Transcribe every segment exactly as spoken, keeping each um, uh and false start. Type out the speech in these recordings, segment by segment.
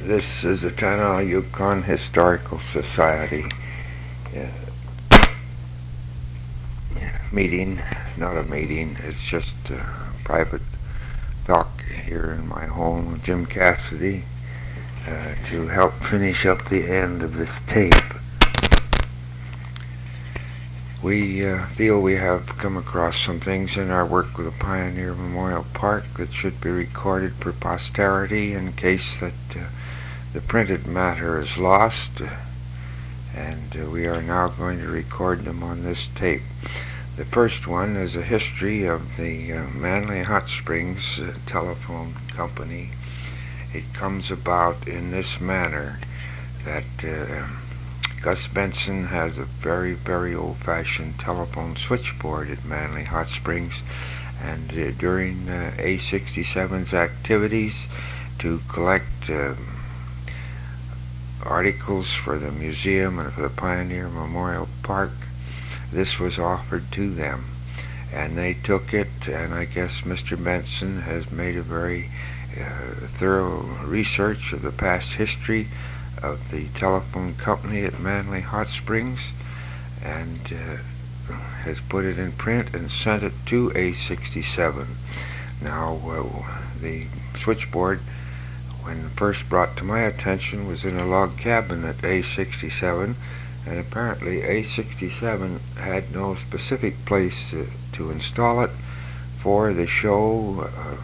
This is the Tanana Yukon Historical Society uh, meeting, not a meeting, it's just a private talk here in my home with Jim Cassidy uh, to help finish up the end of this tape. We uh, feel we have come across some things in our work with the Pioneer Memorial Park that should be recorded for posterity in case that uh, the printed matter is lost, uh, and uh, we are now going to record them on this tape. The first one is a history of the uh, Manly Hot Springs uh, Telephone Company. It comes about in this manner that uh, Gus Benson has a very, very old-fashioned telephone switchboard at Manly Hot Springs, and uh, during uh, A sixty-seven's activities to collect uh, articles for the museum and for the Pioneer Memorial Park, this was offered to them, and they took it, and I guess Mister Benson has made a very uh, thorough research of the past history of the telephone company at Manly Hot Springs, and uh, has put it in print and sent it to A sixty-seven. Now, uh, the switchboard, when first brought to my attention, was in a log cabin at A sixty-seven, and apparently A sixty-seven had no specific place uh, to install it for the show, uh,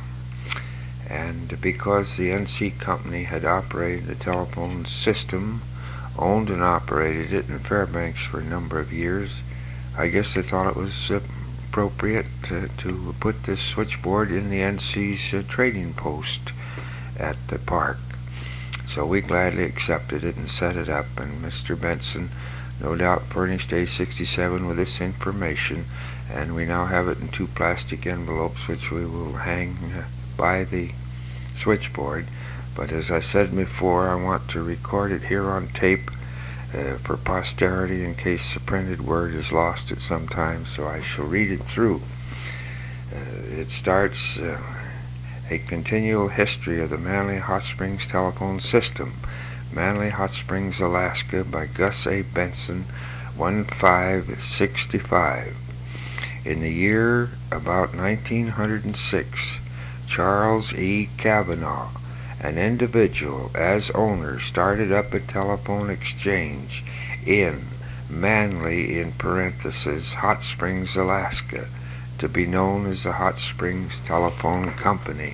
and because the N C Company had operated the telephone system, owned and operated it in Fairbanks for a number of years, I guess they thought it was uh, appropriate uh, to put this switchboard in the N C's uh, trading post at the park. So we gladly accepted it and set it up, and Mister Benson no doubt furnished A sixty-seven with this information, and we now have it in two plastic envelopes which we will hang uh, by the switchboard. But as I said before, I want to record it here on tape uh, for posterity in case the printed word is lost at some time, so I shall read it through. Uh, it starts uh, a continual history of the Manly Hot Springs telephone system. Manly Hot Springs, Alaska, by Gus A. Benson, fifteen sixty-five. In the year about nineteen oh six, Charles E. Cavanaugh, an individual, as owner, started up a telephone exchange in Manly, in parentheses, Hot Springs, Alaska, to be known as the Hot Springs Telephone Company.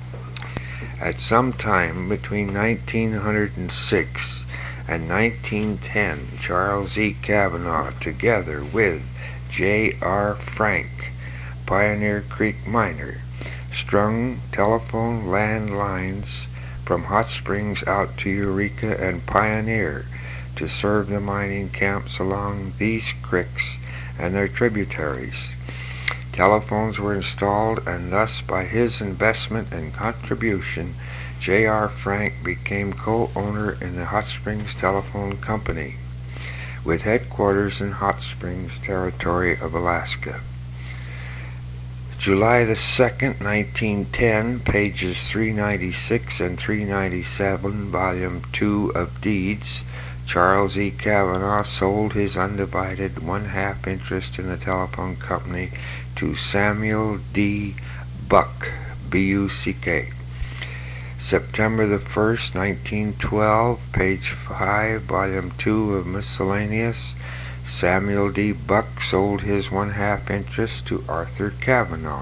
At some time between nineteen oh six and nineteen ten, Charles E. Cavanaugh, together with J R Frank, Pioneer Creek miner, strung telephone landlines from Hot Springs out to Eureka and Pioneer to serve the mining camps along these creeks and their tributaries. Telephones were installed, and thus by his investment and contribution, J R Frank became co-owner in the Hot Springs Telephone Company, with headquarters in Hot Springs Territory of Alaska. July the second, nineteen ten, pages three ninety-six and three ninety-seven, volume two of Deeds, Charles E. Cavanaugh sold his undivided one-half interest in the telephone company to Samuel D. Buck, B U C K. September the first, nineteen twelve, page five, volume two of Miscellaneous, Samuel D. Buck sold his one-half interest to Arthur Cavanaugh.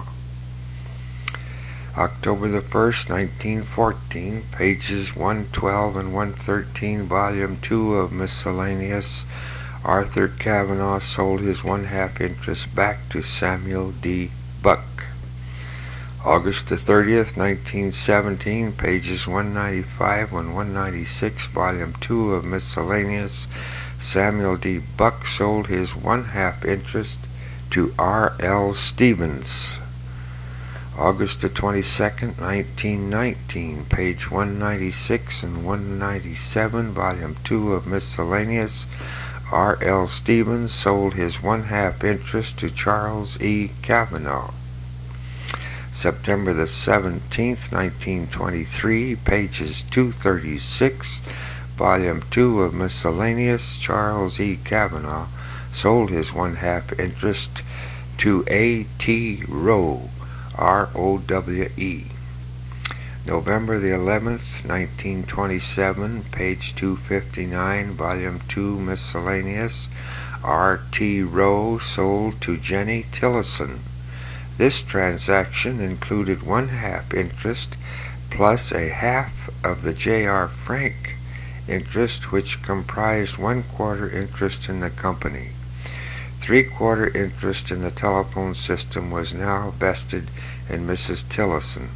October the first, nineteen fourteen, pages one twelve and one thirteen, volume two of Miscellaneous, Arthur Cavanaugh sold his one-half interest back to Samuel D. Buck. August the thirtieth, nineteen seventeen, pages one ninety-five and one ninety-six, volume two of Miscellaneous, Samuel D. Buck sold his one-half interest to R L Stevens. August the twenty-second, nineteen nineteen, page one ninety-six and one ninety-seven, volume two of Miscellaneous, R L Stevens sold his one-half interest to Charles E. Cavanaugh. September the seventeenth, nineteen twenty-three, pages two thirty-six, volume two of Miscellaneous. Charles E. Kavanaugh sold his one-half interest to A T Rowe, R O W E. November the eleventh, nineteen twenty-seven, page two fifty-nine, volume two Miscellaneous. R T Rowe sold to Jenny Tillison. This transaction included one-half interest plus a half of the J R Frank interest, which comprised one-quarter interest in the company. Three-quarter interest in the telephone system was now vested in Missus Tillison.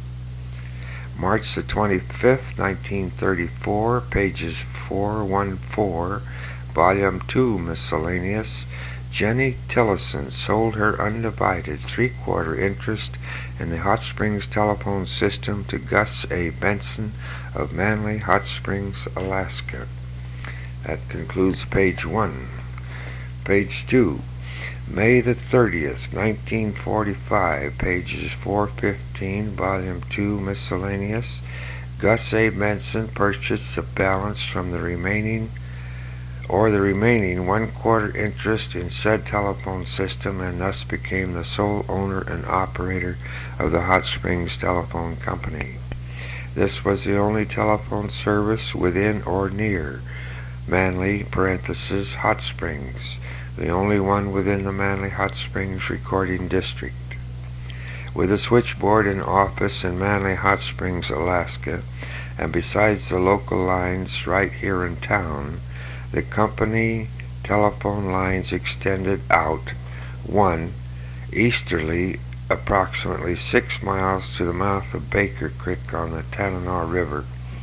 March the twenty-fifth, nineteen thirty-four, pages four fourteen, volume two Miscellaneous. Jenny Tillison sold her undivided three-quarter interest in the Hot Springs telephone system to Gus A. Benson of Manly, Hot Springs, Alaska. That concludes page one. Page two. May the thirtieth, nineteen forty-five, pages four fifteen, volume two Miscellaneous. Gus A. Benson purchased the balance from the remaining or the remaining one-quarter interest in said telephone system, and thus became the sole owner and operator of the Hot Springs Telephone Company. This was the only telephone service within or near Manly parenthesis Hot Springs, the only one within the Manly Hot Springs recording district. With a switchboard and office in Manly Hot Springs, Alaska, and besides the local lines right here in town, the company telephone lines extended out, one, easterly approximately six miles to the mouth of Baker Creek on the Tanana River,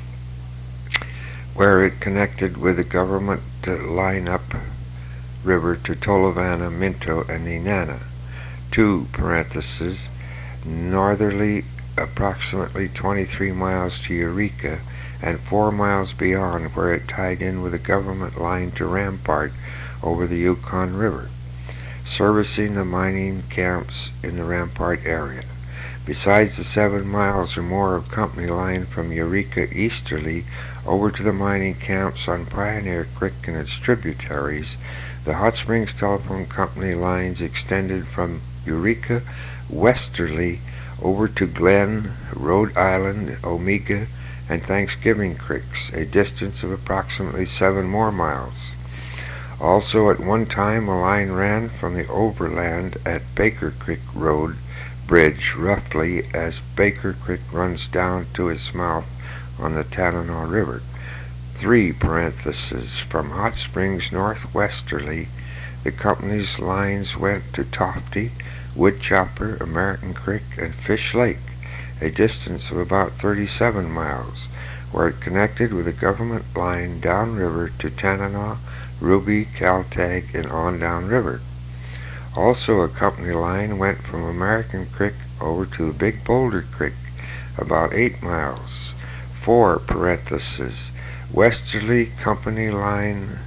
where it connected with the government line up river to Tolovana, Minto, and Nenana. Two, parentheses, northerly approximately twenty-three miles to Eureka, and four miles beyond, where it tied in with the government line to Rampart over the Yukon River, servicing the mining camps in the Rampart area. Besides the seven miles or more of company line from Eureka easterly over to the mining camps on Pioneer Creek and its tributaries, the Hot Springs Telephone Company lines extended from Eureka westerly over to Glen, Rhode Island, Omega, and Thanksgiving Creeks, a distance of approximately seven more miles. Also, at one time, a line ran from the overland at Baker Creek Road Bridge, roughly as Baker Creek runs down to its mouth on the Tanana River. Three, parentheses, from Hot Springs northwesterly, the company's lines went to Tofty, Woodchopper, American Creek, and Fish Lake, a distance of about thirty-seven miles, where it connected with the government line downriver to Tanana, Ruby, Caltag, and on downriver. Also, a company line went from American Creek over to Big Boulder Creek, about eight miles. Four, parentheses, westerly company line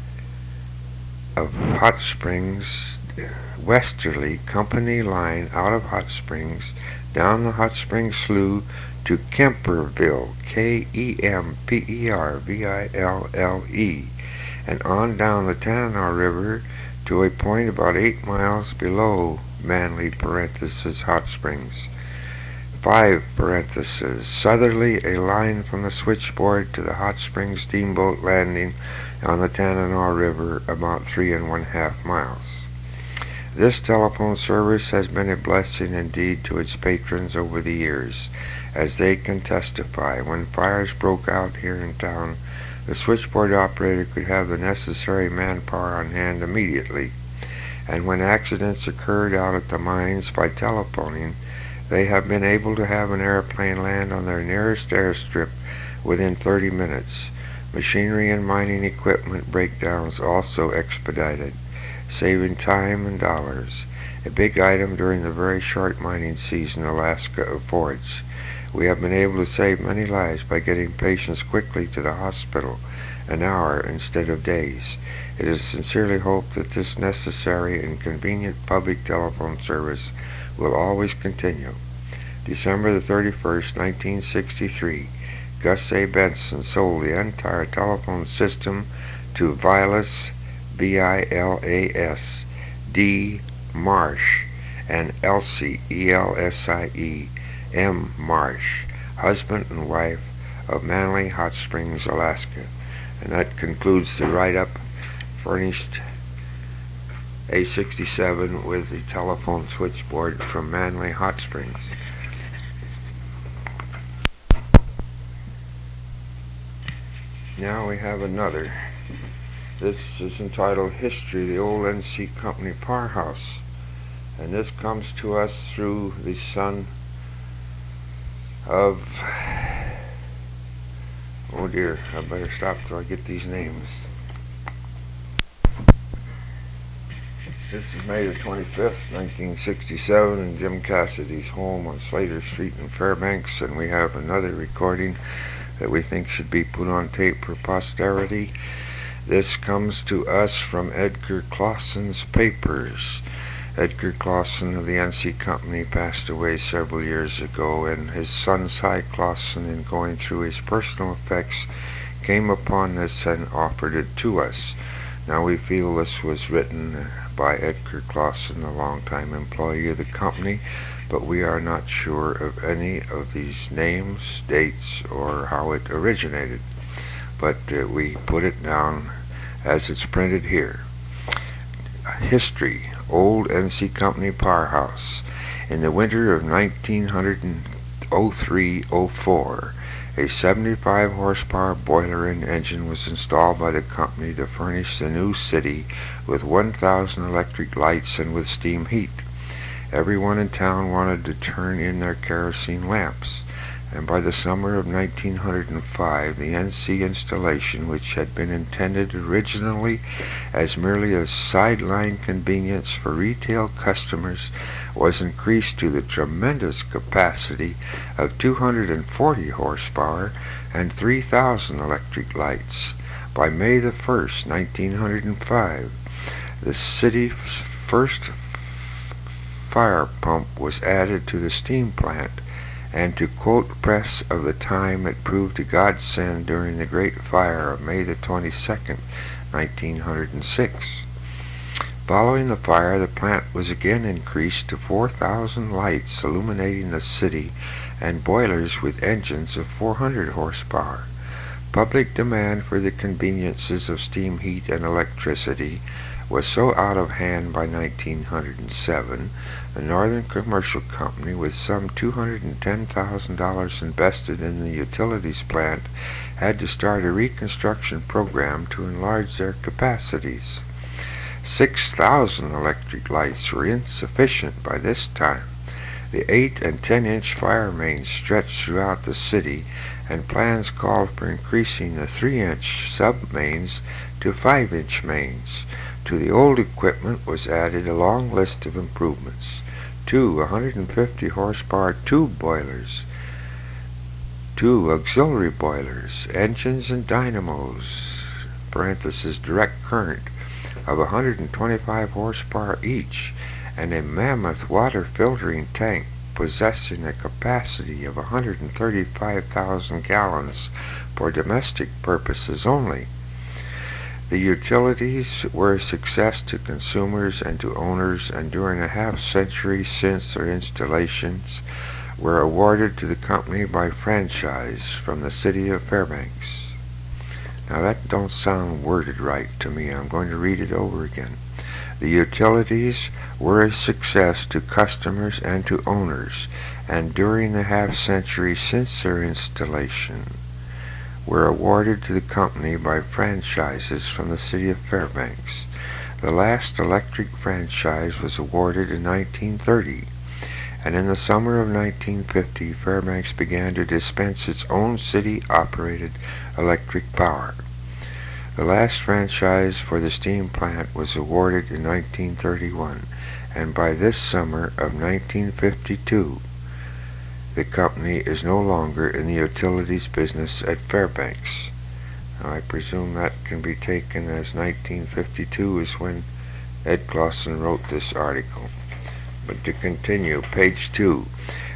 of Hot Springs, westerly company line out of Hot Springs, down the Hot Springs Slough to Kemperville, K E M P E R V I L L E, and on down the Tanana River to a point about eight miles below Manly, parenthesis, Hot Springs. Five, parenthesis, southerly, a line from the switchboard to the Hot Springs Steamboat Landing on the Tanana River, about three and one half miles. This telephone service has been a blessing indeed to its patrons over the years, as they can testify. When fires broke out here in town, the switchboard operator could have the necessary manpower on hand immediately, and when accidents occurred out at the mines by telephoning, they have been able to have an airplane land on their nearest airstrip within thirty minutes. Machinery and mining equipment breakdowns also expedited, saving time and dollars, a big item during the very short mining season Alaska affords. We have been able to save many lives by getting patients quickly to the hospital, an hour instead of days. It is sincerely hoped that this necessary and convenient public telephone service will always continue. December the thirty-first, nineteen sixty-three, Gus A. Benson sold the entire telephone system to Vilas, B I L A S, D. Marsh, and Elsie, E L S I E, M. Marsh, husband and wife of Manly Hot Springs, Alaska. And that concludes the write-up. Furnished A sixty-seven with the telephone switchboard from Manly Hot Springs. Now we have another. This is entitled History of the Old N C Company Powerhouse. And this comes to us through the son of... Oh dear, I better stop till I get these names. This is May the twenty-fifth, nineteen sixty-seven, in Jim Cassidy's home on Slater Street in Fairbanks, and we have another recording that we think should be put on tape for posterity. This comes to us from Edgar Clausen's papers. Edgar Clausen of the N C Company passed away several years ago, and his son Cy Clausen, in going through his personal effects, came upon this and offered it to us. Now we feel this was written by Edgar Clausen, a longtime employee of the company, but we are not sure of any of these names, dates, or how it originated. But uh, we put it down as it's printed here. History, Old N C Company Powerhouse. In the winter of nineteen oh three oh four, a seventy-five horsepower boiler and engine was installed by the company to furnish the new city with one thousand electric lights and with steam heat. Everyone in town wanted to turn in their kerosene lamps, and by the summer of nineteen oh five, the N C installation, which had been intended originally as merely a sideline convenience for retail customers, was increased to the tremendous capacity of two hundred forty horsepower and three thousand electric lights. By May the first, nineteen oh five, the city's first fire pump was added to the steam plant, and to quote press of the time, it proved a godsend during the Great Fire of May the twenty-second, nineteen oh six. Following the fire, the plant was again increased to four thousand lights illuminating the city and boilers with engines of four hundred horsepower. Public demand for the conveniences of steam heat and electricity was so out of hand by nineteen oh seven, the Northern Commercial Company, with some two hundred ten thousand dollars invested in the utilities plant, had to start a reconstruction program to enlarge their capacities. Six thousand electric lights were insufficient by this time. The eight and ten inch fire mains stretched throughout the city, and plans called for increasing the three inch sub-mains to five inch mains. To the old equipment was added a long list of improvements. Two one hundred fifty horsepower tube boilers, two auxiliary boilers, engines and dynamos, parenthesis direct current, of one hundred twenty-five horsepower each, and a mammoth water filtering tank possessing a capacity of one hundred thirty-five thousand gallons for domestic purposes only. The utilities were a success to consumers and to owners, and during a half century since their installations were awarded to the company by franchise from the city of Fairbanks. Now that don't sound worded right to me. I'm going to read it over again. The utilities were a success to customers and to owners, and during the half century since their installation were awarded to the company by franchises from the city of Fairbanks. The last electric franchise was awarded in nineteen thirty, and in the summer of nineteen fifty, Fairbanks began to dispense its own city-operated electric power. The last franchise for the steam plant was awarded in nineteen thirty-one, and by this summer of nineteen fifty-two, the company is no longer in the utilities business at Fairbanks. Now, I presume that can be taken as nineteen fifty-two is when Ed Clausen wrote this article. But to continue, page two.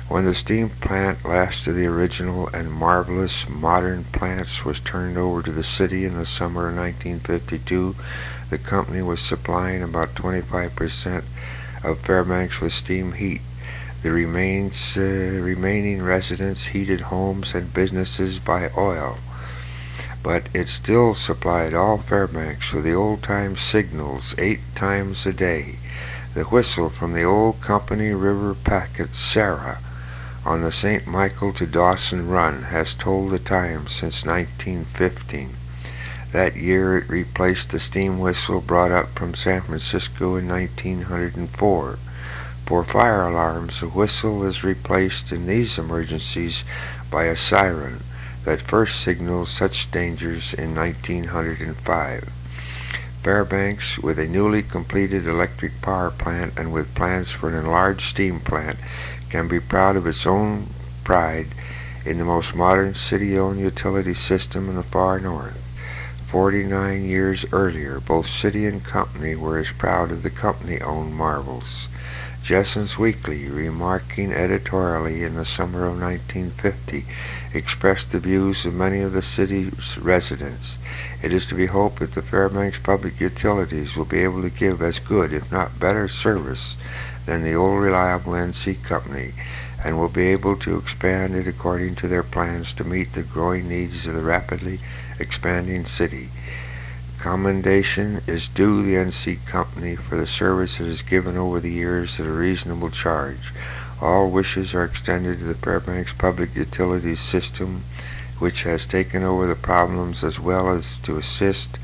When the steam plant, last of the original and marvelous modern plants, was turned over to the city in the summer of nineteen fifty-two, the company was supplying about twenty-five percent of Fairbanks with steam heat. The remains, uh, remaining residents heated homes and businesses by oil. But it still supplied all Fairbanks with the old-time signals eight times a day. The whistle from the old Company River packet Sarah on the Saint Michael to Dawson Run has told the time since nineteen fifteen. That year it replaced the steam whistle brought up from San Francisco in nineteen oh four. For fire alarms, a whistle is replaced in these emergencies by a siren that first signaled such dangers in nineteen oh five. Fairbanks, with a newly completed electric power plant and with plans for an enlarged steam plant, can be proud of its own pride in the most modern city-owned utility system in the far north. Forty-nine years earlier, both city and company were as proud of the company-owned marvels. Jesson's Weekly, remarking editorially in the summer of nineteen fifty, expressed the views of many of the city's residents. It is to be hoped that the Fairbanks Public Utilities will be able to give as good, if not better, service than the old reliable N C Company, and will be able to expand it according to their plans to meet the growing needs of the rapidly expanding city. Commendation is due the N C Company for the service it has given over the years at a reasonable charge. All wishes are extended to the Fairbanks Public Utilities System, which has taken over the problems as well as to assist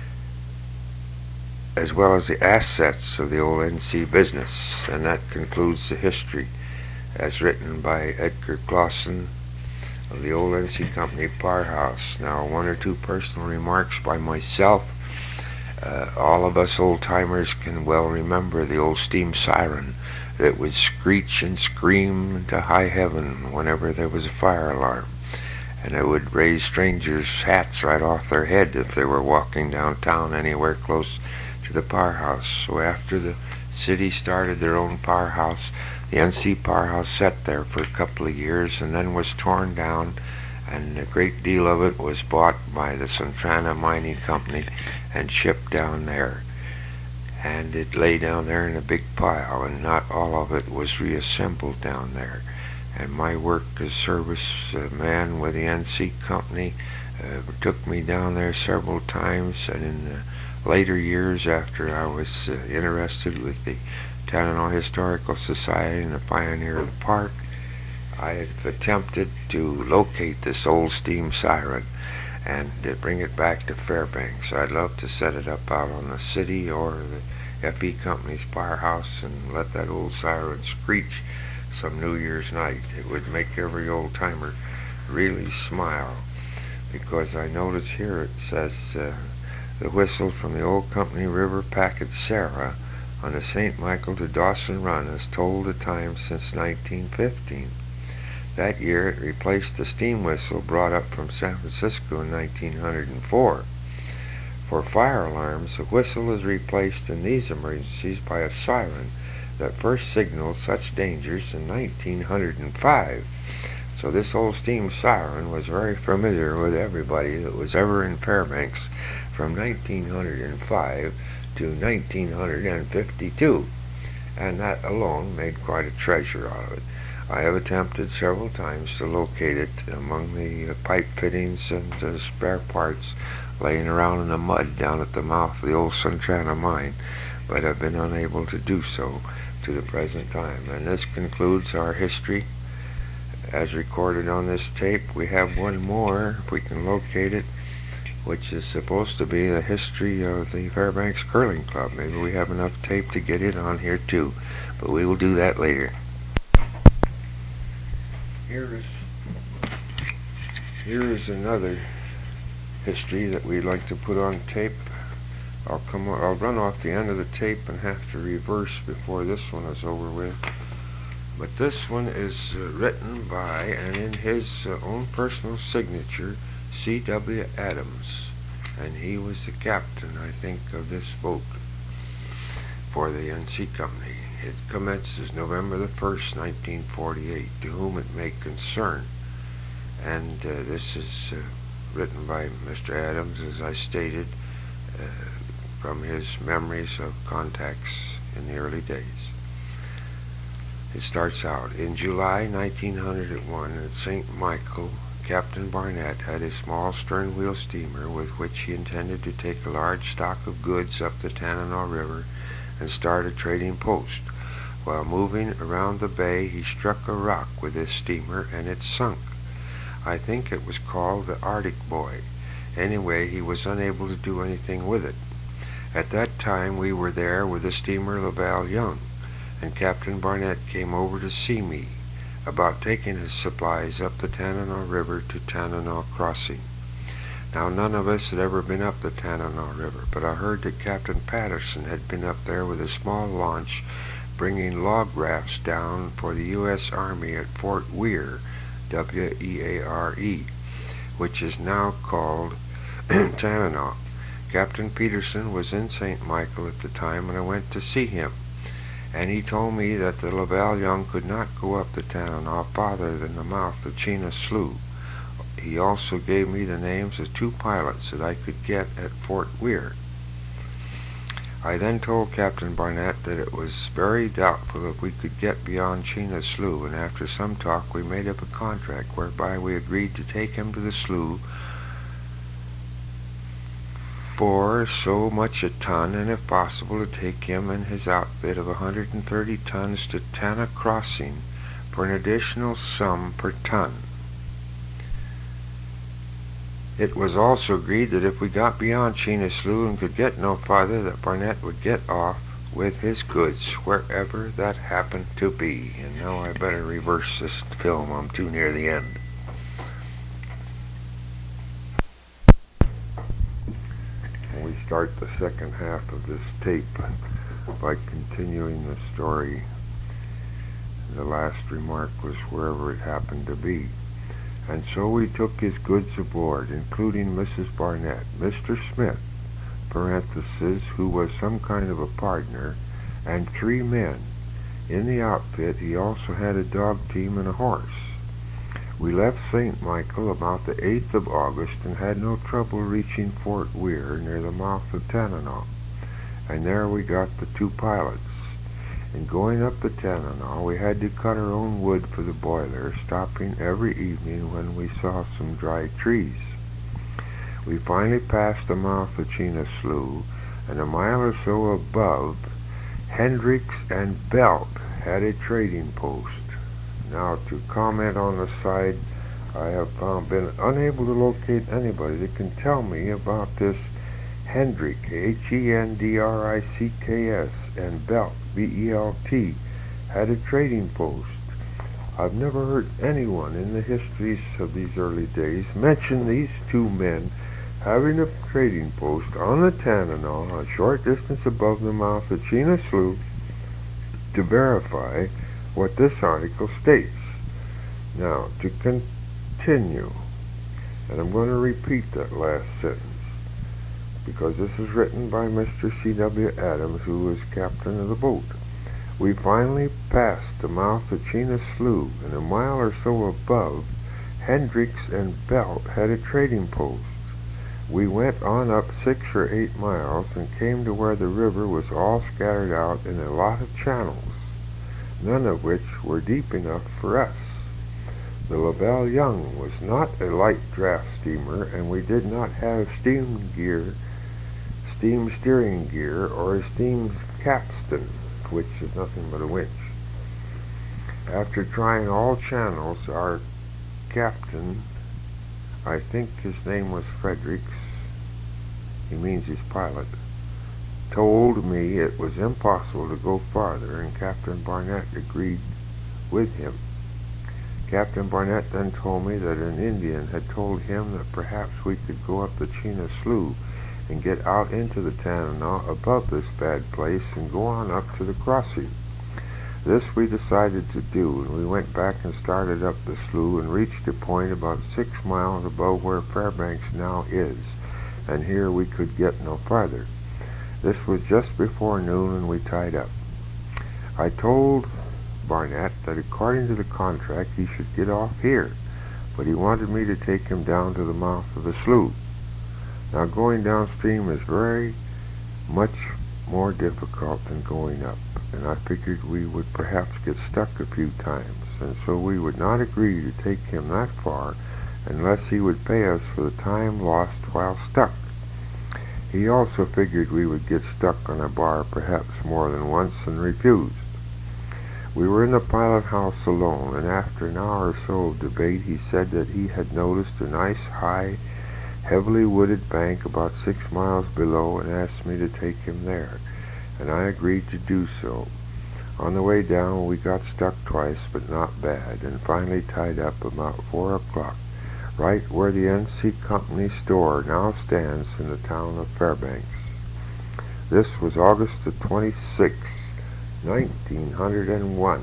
as well as the assets of the old N C business. And that concludes the history as written by Edgar Clausen of the old N C Company Powerhouse. Now, one or two personal remarks by myself. Uh, all of us old-timers can well remember the old steam siren that would screech and scream into high heaven whenever there was a fire alarm, and it would raise strangers' hats right off their head if they were walking downtown anywhere close to the powerhouse. So after the city started their own powerhouse, the N C Powerhouse sat there for a couple of years and then was torn down, and a great deal of it was bought by the Centrana Mining Company and shipped down there. And it lay down there in a big pile, and not all of it was reassembled down there. And my work as service uh, man with the N C Company uh, took me down there several times, and in the later years, after I was uh, interested with the Tanana Historical Society and the Pioneer of the Park, I have attempted to locate this old steam siren and uh, bring it back to Fairbanks. I'd love to set it up out on the city or the F E Company's powerhouse and let that old siren screech some New Year's night. It would make every old timer really smile, because I notice here it says uh, the whistle from the old Company River packet Sarah on the Saint Michael to Dawson Run has told the time since nineteen fifteen. That year it replaced the steam whistle brought up from San Francisco in nineteen oh four. For fire alarms, a whistle is replaced in these emergencies by a siren that first signaled such dangers in nineteen oh five. So this old steam siren was very familiar with everybody that was ever in Fairbanks from nineteen oh five to nineteen fifty-two, and that alone made quite a treasure out of it. I have attempted several times to locate it among the uh, pipe fittings and uh, spare parts laying around in the mud down at the mouth of the old Centrana mine, but have been unable to do so to the present time. And this concludes our history as recorded on this tape. We have one more, if we can locate it, which is supposed to be the history of the Fairbanks Curling Club. Maybe we have enough tape to get it on here too, but we will do that later. Here is here is another history that we'd like to put on tape. I'll come I'll run off the end of the tape and have to reverse before this one is over with. But this one is uh, written by, and in his uh, own personal signature, C W Adams, and he was the captain, I think, of this boat for the N C Company. It commences November the first, nineteen forty-eight, to whom it may concern. And uh, this is uh, written by Mister Adams, as I stated, uh, from his memories of contacts in the early days. It starts out, in July nineteen oh one at Saint Michael, Captain Barnett had a small stern-wheel steamer with which he intended to take a large stock of goods up the Tanana River and start a trading post. While moving around the bay, he struck a rock with his steamer and it sunk. I think it was called the Arctic Boy. Anyway, he was unable to do anything with it. At that time, we were there with the steamer Laval Young, and Captain Barnett came over to see me about taking his supplies up the Tanana River to Tanana Crossing. Now, none of us had ever been up the Tanana River, but I heard that Captain Patterson had been up there with a small launch bringing log rafts down for the U S Army at Fort Weir, W E A R E, which is now called Tanana. Captain Peterson was in Saint Michael at the time, and I went to see him, and he told me that the Laval Young could not go up the Tanana farther than the mouth of Chena Slough. He also gave me the names of two pilots that I could get at Fort Weir. I then told Captain Barnett that it was very doubtful if we could get beyond Chena Slough, and after some talk we made up a contract whereby we agreed to take him to the slough for so much a ton, and if possible to take him and his outfit of one hundred thirty tons to Tanana Crossing for an additional sum per ton. It was also agreed that if we got beyond Chena Slough and could get no farther, that Barnett would get off with his goods wherever that happened to be. And now I better reverse this film. I'm too near the end. We start the second half of this tape by continuing the story. The last remark was wherever it happened to be. And so we took his goods aboard, including Missus Barnett, Mister Smith, parenthesis, who was some kind of a partner, and three men. In the outfit, he also had a dog team and a horse. We left Saint Michael about the eighth of August and had no trouble reaching Fort Weir near the mouth of Tanana, and there we got the two pilots. In going up the Tanana, we had to cut our own wood for the boiler, stopping every evening when we saw some dry trees. We finally passed the mouth of Chena Slough, and a mile or so above, Hendricks and Belt had a trading post. Now, to comment on the side, I have found, been unable to locate anybody that can tell me about this Hendrick, H E N D R I C K S, and Belt, B E L T, had a trading post. I've never heard anyone in the histories of these early days mention these two men having a trading post on the Tanana, a short distance above the mouth of Chena Slough, to verify what this article states. Now, to continue, and I'm going to repeat that last sentence, because this is written by Mister C W Adams, who was captain of the boat. We finally passed the mouth of Chena Slough, and a mile or so above, Hendricks and Belt had a trading post. We went on up six or eight miles and came to where the river was all scattered out in a lot of channels, none of which were deep enough for us. The Laval Young was not a light draft steamer, and we did not have steam gear, steam steering gear, or a steam capstan, which is nothing but a winch. After trying all channels, our captain, I think his name was Fredericks, he means his pilot, told me it was impossible to go farther, and Captain Barnett agreed with him. Captain Barnett then told me that an Indian had told him that perhaps we could go up the Chena Slough and get out into the Tanana above this bad place and go on up to the crossing. This we decided to do, and we went back and started up the slough and reached a point about six miles above where Fairbanks now is, and here we could get no farther. This was just before noon, and we tied up. I told Barnett that according to the contract he should get off here, but he wanted me to take him down to the mouth of the slough. Now going downstream is very much more difficult than going up, and I figured we would perhaps get stuck a few times, and so we would not agree to take him that far unless he would pay us for the time lost while stuck. He also figured we would get stuck on a bar perhaps more than once and refused. We were in the pilot house alone, and after an hour or so of debate he said that he had noticed a nice high, heavily wooded bank about six miles below and asked me to take him there, and I agreed to do so. On the way down we got stuck twice, but not bad, and finally tied up about four o'clock, right where the N C Company store now stands in the town of Fairbanks. This was August the twenty-sixth, nineteen hundred one.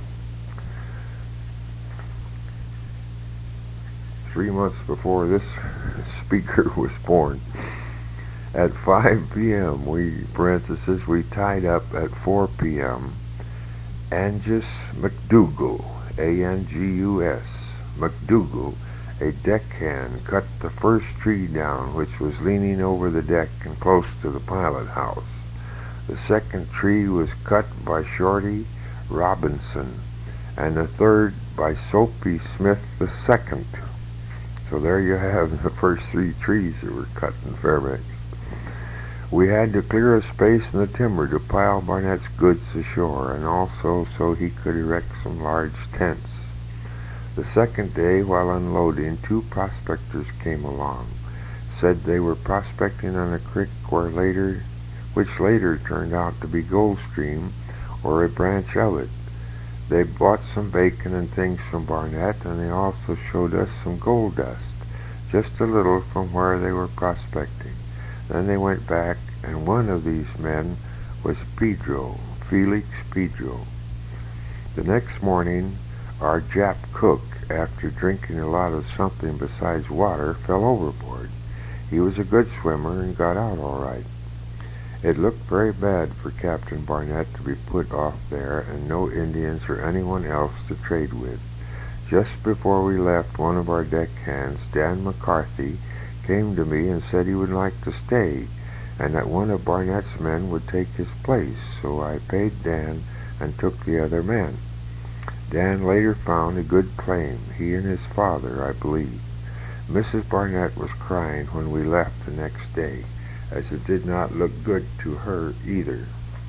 Three months before this speaker was born. At five p.m. we, parenthesis, we tied up at four p.m. Angus McDougall, A N G U S, McDougall, a deckhand, cut the first tree down which was leaning over the deck and close to the pilot house. The second tree was cut by Shorty Robinson, and the third by Soapy Smith the second. So there you have the first three trees that were cut in Fairbanks. We had to clear a space in the timber to pile Barnett's goods ashore, and also so he could erect some large tents. The second day, while unloading, two prospectors came along, said they were prospecting on a creek where later, which later turned out to be Goldstream, or a branch of it. They bought some bacon and things from Barnett, and they also showed us some gold dust, just a little from where they were prospecting. Then they went back, and one of these men was Pedro, Felix Pedro. The next morning, our Jap cook, after drinking a lot of something besides water, fell overboard. He was a good swimmer and got out all right. It looked very bad for Captain Barnett to be put off there and no Indians or anyone else to trade with. Just before we left, one of our deckhands, Dan McCarthy, came to me and said he would like to stay, and that one of Barnett's men would take his place, so I paid Dan and took the other men. Dan later found a good claim, he and his father, I believe. Missus Barnett was crying when we left the next day, as it did not look good to her either.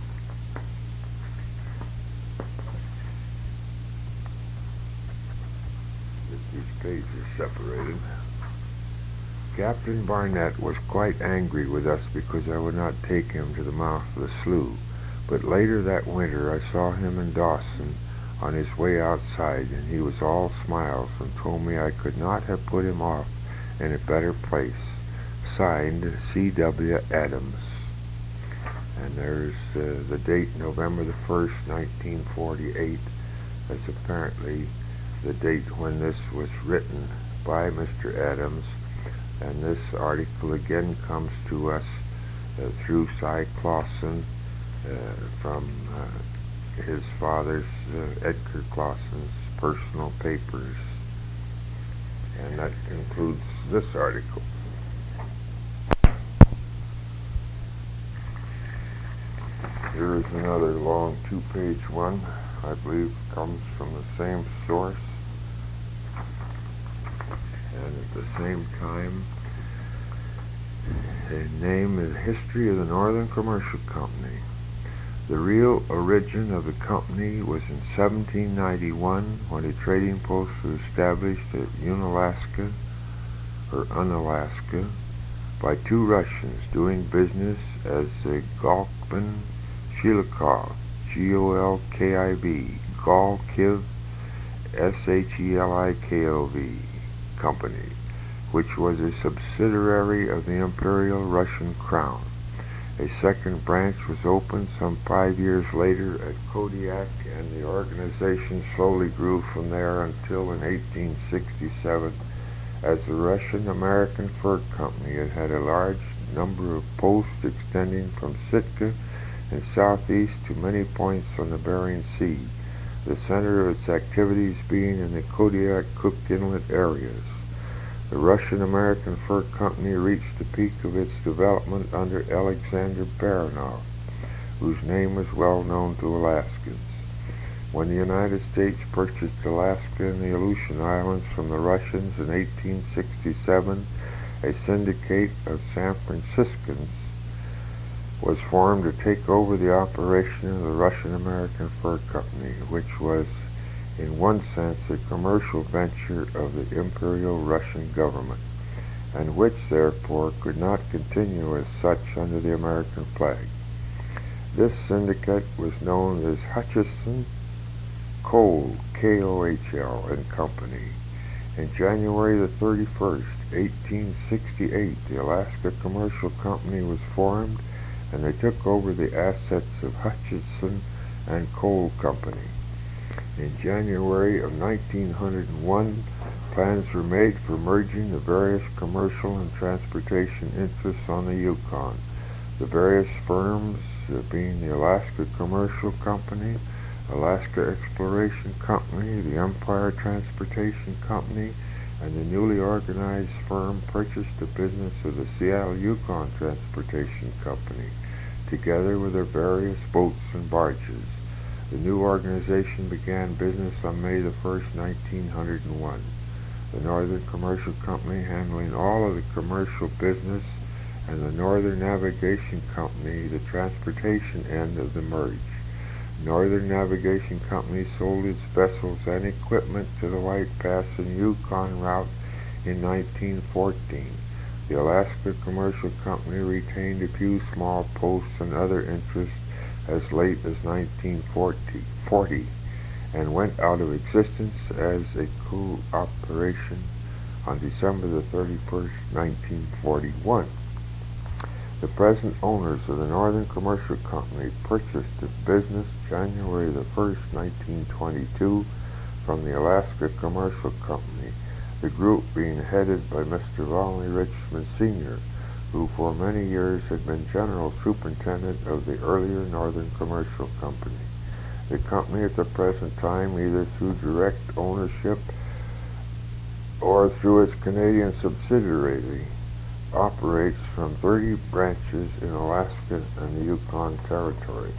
These pages separated. Captain Barnett was quite angry with us because I would not take him to the mouth of the slough, but later that winter I saw him in Dawson on his way outside, and he was all smiles and told me I could not have put him off in a better place. Signed, C W Adams. And there's uh, the date, November the first, nineteen forty-eight. That's apparently the date when this was written by Mister Adams. And this article again comes to us uh, through Cy Clausen uh, from uh, his father's, uh, Edgar Clausen's, personal papers. And that concludes this article. Here is another long two-page one. I believe comes from the same source. And at the same time, the name is History of the Northern Commercial Company. The real origin of the company was in seventeen ninety-one when a trading post was established at Unalaska, or Unalaska, by two Russians doing business as the Golkman Shilikov, G O L K I V, Golkiv, S H E L I K O V, Company, which was a subsidiary of the Imperial Russian Crown. A second branch was opened some five years later at Kodiak, and the organization slowly grew from there until in eighteen sixty-seven, as the Russian-American Fur Company, it had a large number of posts extending from Sitka and southeast to many points on the Bering Sea, the center of its activities being in the Kodiak-Cook Inlet areas. The Russian-American Fur Company reached the peak of its development under Alexander Baranov, whose name was well known to Alaskans. When the United States purchased Alaska and the Aleutian Islands from the Russians in eighteen sixty-seven, a syndicate of San Franciscans was formed to take over the operation of the Russian-American Fur Company, which was, in one sense, a commercial venture of the Imperial Russian government, and which, therefore, could not continue as such under the American flag. This syndicate was known as Hutchison Kohl, K O H L, and Company. In January the thirty-first, eighteen sixty-eight, the Alaska Commercial Company was formed, and they took over the assets of Hutchison and Kohl Company. In January of nineteen oh one, plans were made for merging the various commercial and transportation interests on the Yukon. The various firms uh, being the Alaska Commercial Company, Alaska Exploration Company, the Empire Transportation Company, and the newly organized firm purchased the business of the Seattle Yukon Transportation Company, together with their various boats and barges. The new organization began business on May the first, nineteen oh one. The Northern Commercial Company handling all of the commercial business, and the Northern Navigation Company the transportation end of the merge. Northern Navigation Company sold its vessels and equipment to the White Pass and Yukon route in nineteen fourteen. The Alaska Commercial Company retained a few small posts and other interests as late as nineteen forty, and went out of existence as a cooperation on December the thirty-first, nineteen forty-one. The present owners of the Northern Commercial Company purchased the business January the first, nineteen twenty-two, from the Alaska Commercial Company, the group being headed by Mister Volney Richmond Senior, who for many years had been General Superintendent of the earlier Northern Commercial Company. The company at the present time, either through direct ownership or through its Canadian subsidiary, operates from thirty branches in Alaska and the Yukon Territory.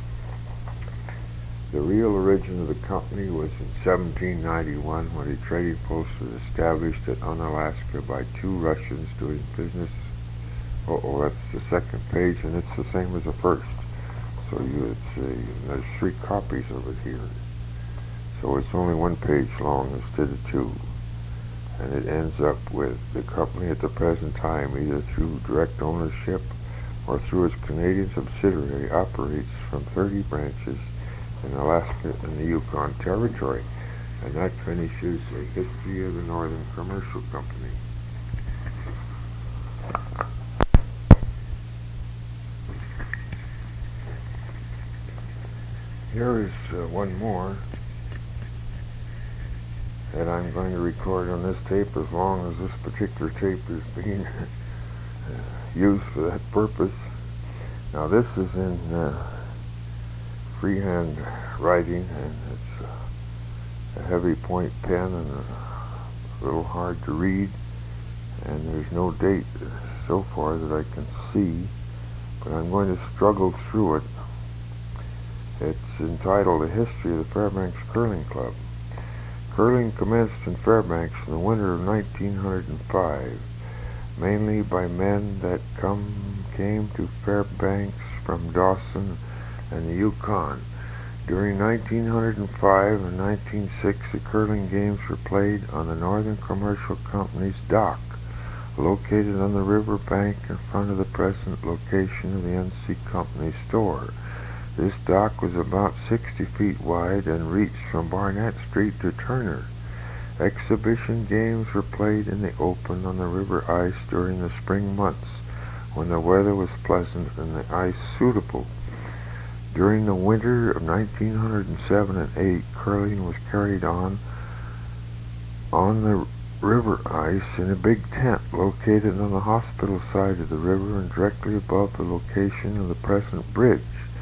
The real origin of the company was in seventeen ninety-one, when a trading post was established at Unalaska by two Russians doing business. Oh, oh, that's the second page, and it's the same as the first. So you, it's a, there's three copies of it here. So it's only one page long instead of two. And it ends up with the company at the present time, either through direct ownership or through its Canadian subsidiary, operates from thirty branches in Alaska and the Yukon Territory. And that finishes a history of the Northern Commercial Company. Here is uh, one more that I'm going to record on this tape as long as this particular tape is being used for that purpose. Now this is in uh, freehand writing, and it's uh, a heavy point pen and a little hard to read, and there's no date so far that I can see, but I'm going to struggle through it. It's entitled A History of the Fairbanks Curling Club. Curling commenced in Fairbanks in the winter of nineteen oh five, mainly by men that come came to Fairbanks from Dawson and the Yukon. During nineteen oh five and nineteen oh six, the curling games were played on the Northern Commercial Company's dock, located on the river bank in front of the present location of the N C Company store. This dock was about sixty feet wide and reached from Barnett Street to Turner. Exhibition games were played in the open on the river ice during the spring months, when the weather was pleasant and the ice suitable. During the winter of nineteen oh seven and eight, curling was carried on on the river ice in a big tent located on the hospital side of the river and directly above the location of the present bridge.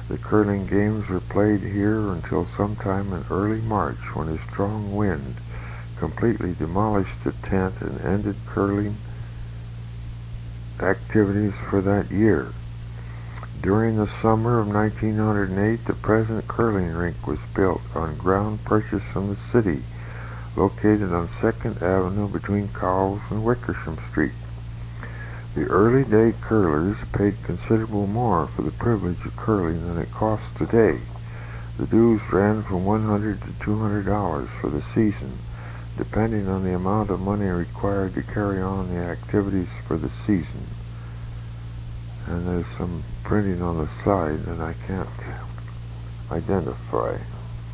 The curling games were played here until sometime in early March, when a strong wind completely demolished the tent and ended curling activities for that year. During the summer of nineteen oh eight, the present curling rink was built on ground purchased from the city, located on second Avenue between Cowles and Wickersham Street. The early day curlers paid considerable more for the privilege of curling than it costs today. The dues ran from one hundred dollars to two hundred dollars for the season, depending on the amount of money required to carry on the activities for the season. And there's some printing on the side that I can't identify.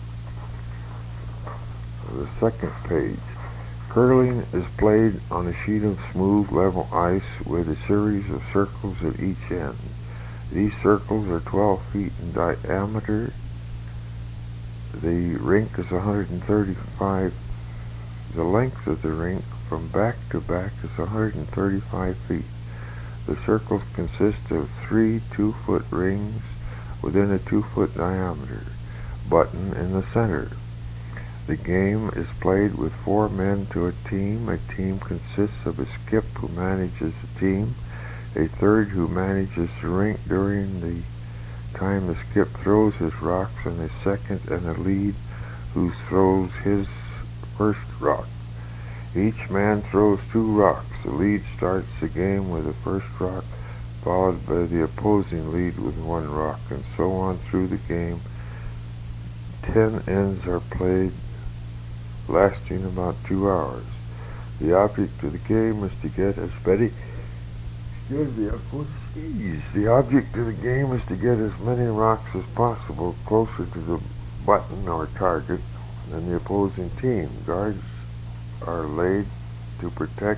The second page. Curling is played on a sheet of smooth, level ice with a series of circles at each end. These circles are twelve feet in diameter. The rink is one hundred thirty-five. The length of the rink from back to back is one hundred thirty-five feet. The circles consist of three two-foot rings within a two-foot diameter, button in the center. The game is played with four men to a team. A team consists of a skip who manages the team, a third who manages the rink during the time the skip throws his rocks, and a second and a lead who throws his first rock. Each man throws two rocks. The lead starts the game with the first rock, followed by the opposing lead with one rock, and so on through the game. Ten ends are played, lasting about two hours. The object of the game is to get as many excuse me, Uncle Squeeze. The object of the game is to get as many rocks as possible closer to the button or target than the opposing team. Guards are laid to protect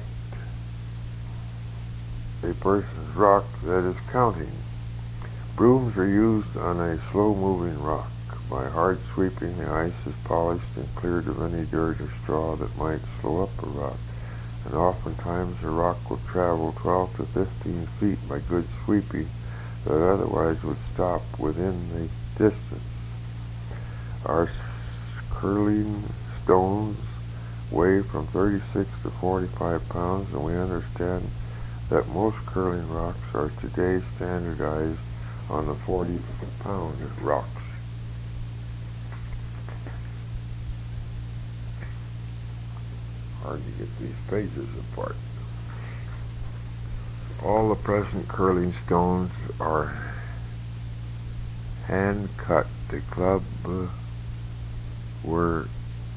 a person's rock that is counting. Brooms are used on a slow-moving rock. By hard sweeping, the ice is polished and cleared of any dirt or straw that might slow up a rock, and oftentimes a rock will travel twelve to fifteen feet by good sweeping that otherwise would stop within the distance. Our curling stones weigh from thirty-six to forty-five pounds, and we understand that most curling rocks are today standardized on the forty pound rocks. Hard to get these pages apart. All the present curling stones are hand cut. The club uh, were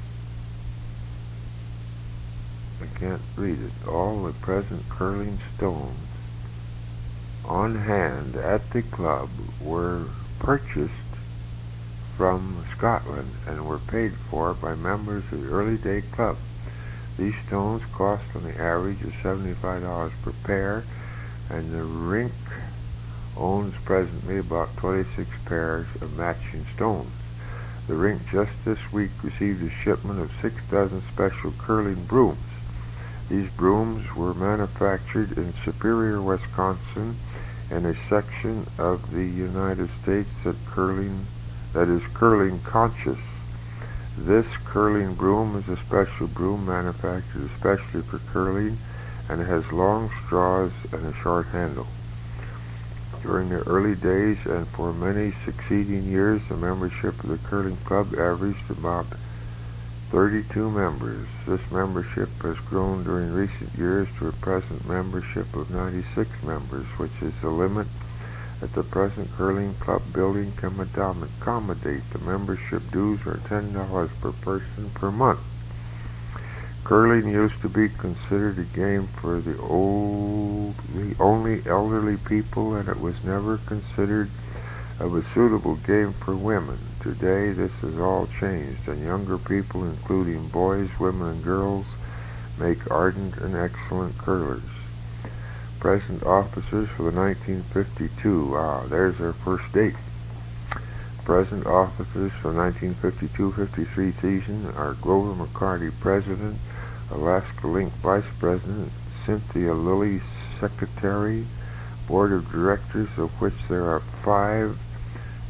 I can't read it. All the present curling stones on hand at the club were purchased from Scotland and were paid for by members of the early day club. These stones cost on the average of seventy-five dollars per pair, and the rink owns presently about twenty-six pairs of matching stones. The rink just this week received a shipment of six dozen special curling brooms. These brooms were manufactured in Superior, Wisconsin, in a section of the United States that curling that is curling conscious. This curling broom is a special broom manufactured especially for curling, and it has long straws and a short handle. During the early days and for many succeeding years, the membership of the curling club averaged about thirty-two members. This membership has grown during recent years to a present membership of ninety-six members, which is the limit that the present curling club building can accommodate. The membership dues are ten dollars per person per month. Curling used to be considered a game for the old, the only elderly people, and it was never considered of a suitable game for women. Today this has all changed, and younger people, including boys, women, and girls, make ardent and excellent curlers. Present officers for the nineteen fifty-two, ah, there's our first date. Present officers for the nineteen fifty-two fifty-three season are Grover McCarty, President, Alaska Link Vice President, Cynthia Lilly, Secretary, Board of Directors, of which there are five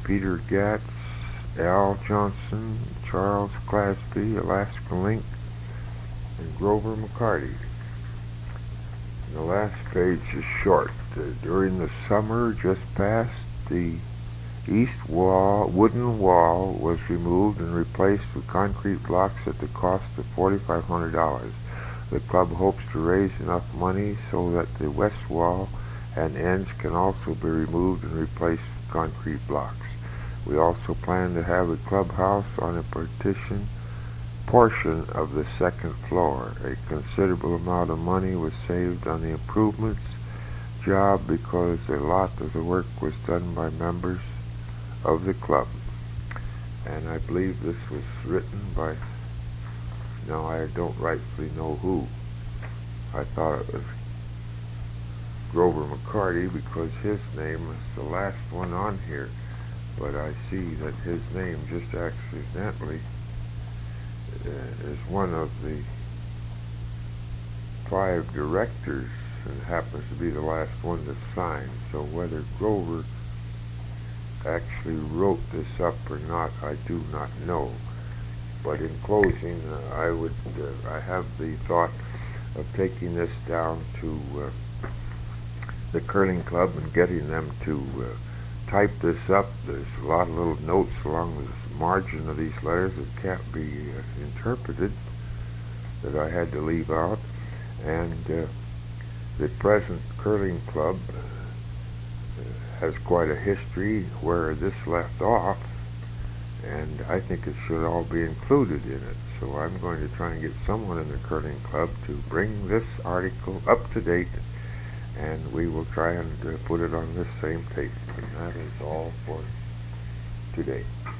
Peter Gatz, Al Johnson, Charles Clasby, Alaska Link, and Grover McCarty. The last page is short. Uh, during the summer just past, the east wall, wooden wall was removed and replaced with concrete blocks at the cost of forty-five hundred dollars. The club hopes to raise enough money so that the west wall and ends can also be removed and replaced with concrete blocks. We also plan to have a clubhouse on a partition portion of the second floor. A considerable amount of money was saved on the improvements job because a lot of the work was done by members of the club. And I believe this was written by, now I don't rightfully know who. I thought it was Grover McCarty because his name is the last one on here, but I see that his name just accidentally uh, is one of the five directors and happens to be the last one to sign. So whether Grover actually wrote this up or not, I do not know. But in closing, uh, I would, uh, I have the thought of taking this down to uh, the curling club and getting them to uh, type this up. There's a lot of little notes along the margin of these letters that can't be uh, interpreted that I had to leave out. And uh, the present curling club uh, has quite a history where this left off, and I think it should all be included in it. So I'm going to try and get someone in the curling club to bring this article up to date, and we will try and uh, put it on this same tape. And that is all for today.